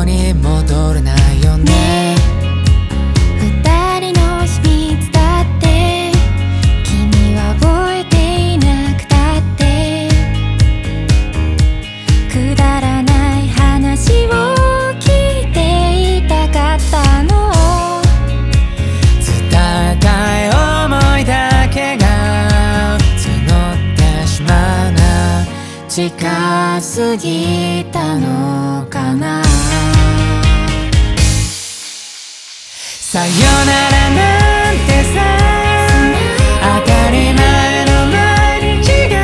こに戻れないよね。 二人の秘密だって君は覚えていなくたって、くだらない話を聞いていたかったの。 伝えたい想いだけが募ってしまうな。近すぎたのかな。さよならなんてさ、当たり前の毎日が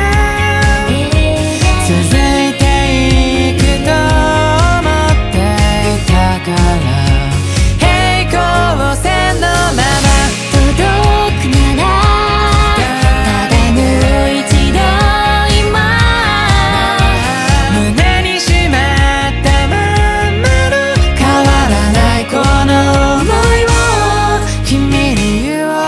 続いていくと思っていたから、平行線のまま届くならただもう一度今胸にしまったまんまの変わらないこの想いを君に言おう。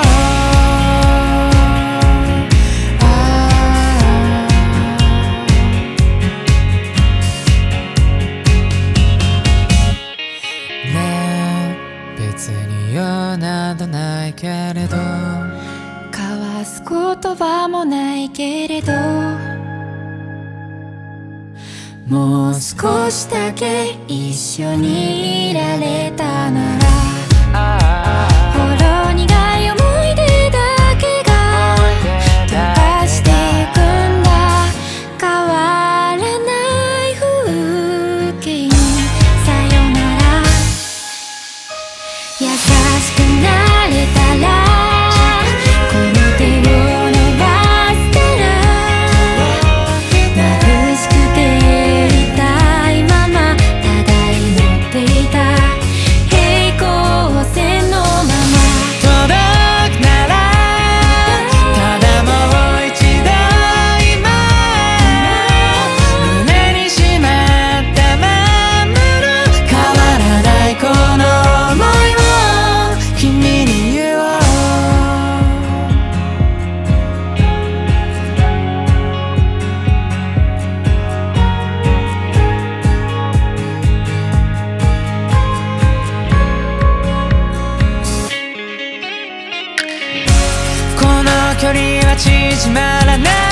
ねえ別に用などないけれど、 交わす言葉もないけれど、もう少しだけ一緒にいられたなら、ほろ苦い思い出だけが飛ばしてゆくんだ。変わらない風景にさよなら。優しくなれたらこの手を伸ばしたら、眩しくて痛いままただ祈っていた。平行線のまま届くならただもう一度今胸にしまったまんまの変わらないこの想いを君に言おう。この距離は縮まらない